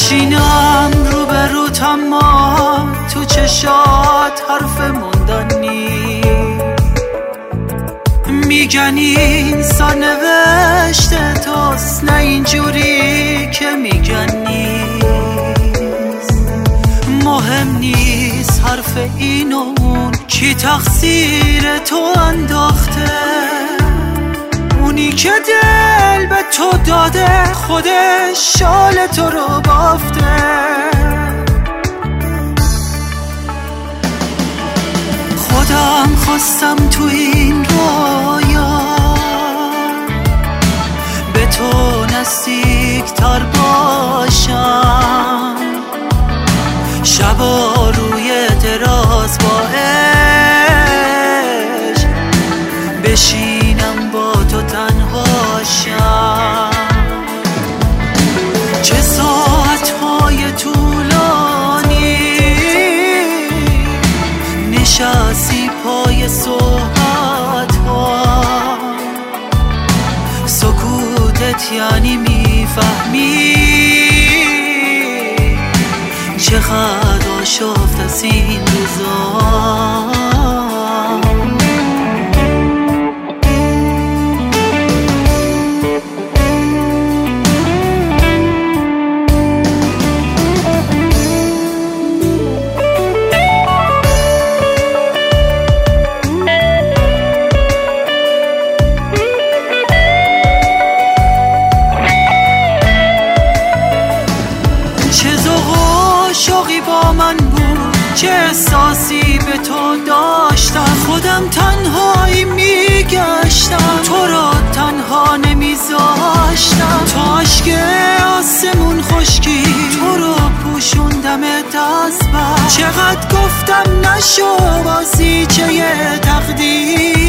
میشینم روبروت اما تو چشات حرف موندن نیست. میگن این سرنوشت توست، نه اینجوری که میگن نیست. مهم نیست حرف این و اون، کی تقصیر تو انداخته. اونی که دل به تو داده خودش شال تو رو بافته. خودم خواستم تو این رویا به تو نزدیک تر باشم، شبا روی دراز با عشق بشینم با تو تنهاشم. چه ساعتهای طولانی نشستی پای صحبت‌ها، سکوتت یعنی میفهمی چقدر آشفت از این روزا. شوقی با من بود، چه احساسی به تو داشتم. خودم تنهایی میگشتم، تو را تنها نمیذاشتم. تا اشک آسمون خشکی تو رو پوشوندم دست بر. چقدر گفتم نشو بازیچه تقدیر،